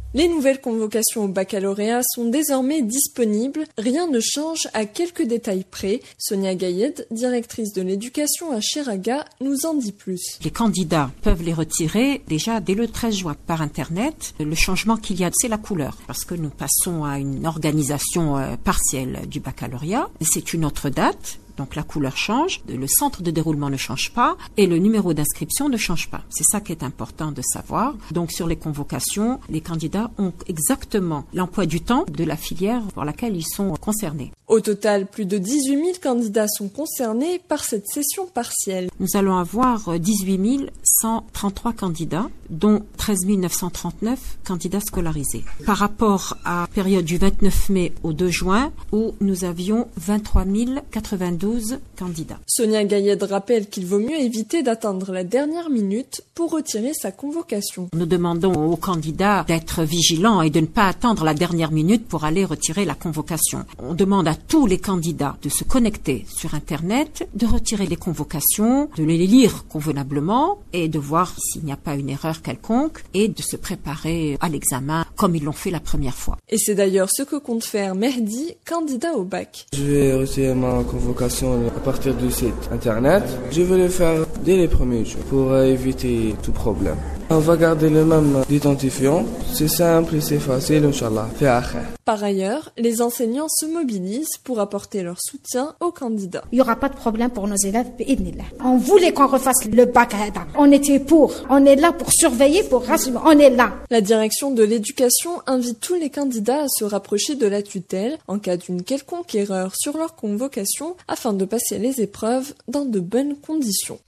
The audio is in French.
Les nouvelles convocations au baccalauréat sont désormais disponibles. Rien ne change à quelques détails près. Sonia Gayed, directrice de l'éducation à Chiraga, nous en dit plus. Les candidats peuvent les retirer déjà dès le 13 juin par Internet. Le changement qu'il y a, c'est la couleur. Parce que nous passons à une organisation partielle du baccalauréat. C'est une autre date. Donc la couleur change, le centre de déroulement ne change pas et le numéro d'inscription ne change pas. C'est ça qui est important de savoir. Donc sur les convocations, les candidats ont exactement l'emploi du temps de la filière pour laquelle ils sont concernés. Au total, plus de 18 000 candidats sont concernés par cette session partielle. Nous allons avoir 18 133 candidats, dont 13 939 candidats scolarisés. Par rapport à la période du 29 mai au 2 juin, où nous avions 23 092 candidats. Sonia Gayed rappelle qu'il vaut mieux éviter d'attendre la dernière minute pour retirer sa convocation. Nous demandons aux candidats d'être vigilants et de ne pas attendre la dernière minute pour aller retirer la convocation. On demande à tous les candidats de se connecter sur Internet, de retirer les convocations, de les lire convenablement et de voir s'il n'y a pas une erreur quelconque et de se préparer à l'examen comme ils l'ont fait la première fois. Et c'est d'ailleurs ce que compte faire Mehdi, candidat au bac. Je vais retirer ma convocation à partir du site Internet. Je vais le faire dès les premiers jours pour éviter tout problème. On va garder le même identifiant. C'est simple et c'est facile, Inch'Allah. Par ailleurs, les enseignants se mobilisent pour apporter leur soutien aux candidats. Il n'y aura pas de problème pour nos élèves. On voulait qu'on refasse le bac. On était pour. On est là pour surveiller, pour rassurer. On est là. La direction de l'éducation invite tous les candidats à se rapprocher de la tutelle en cas d'une quelconque erreur sur leur convocation afin de passer les épreuves dans de bonnes conditions.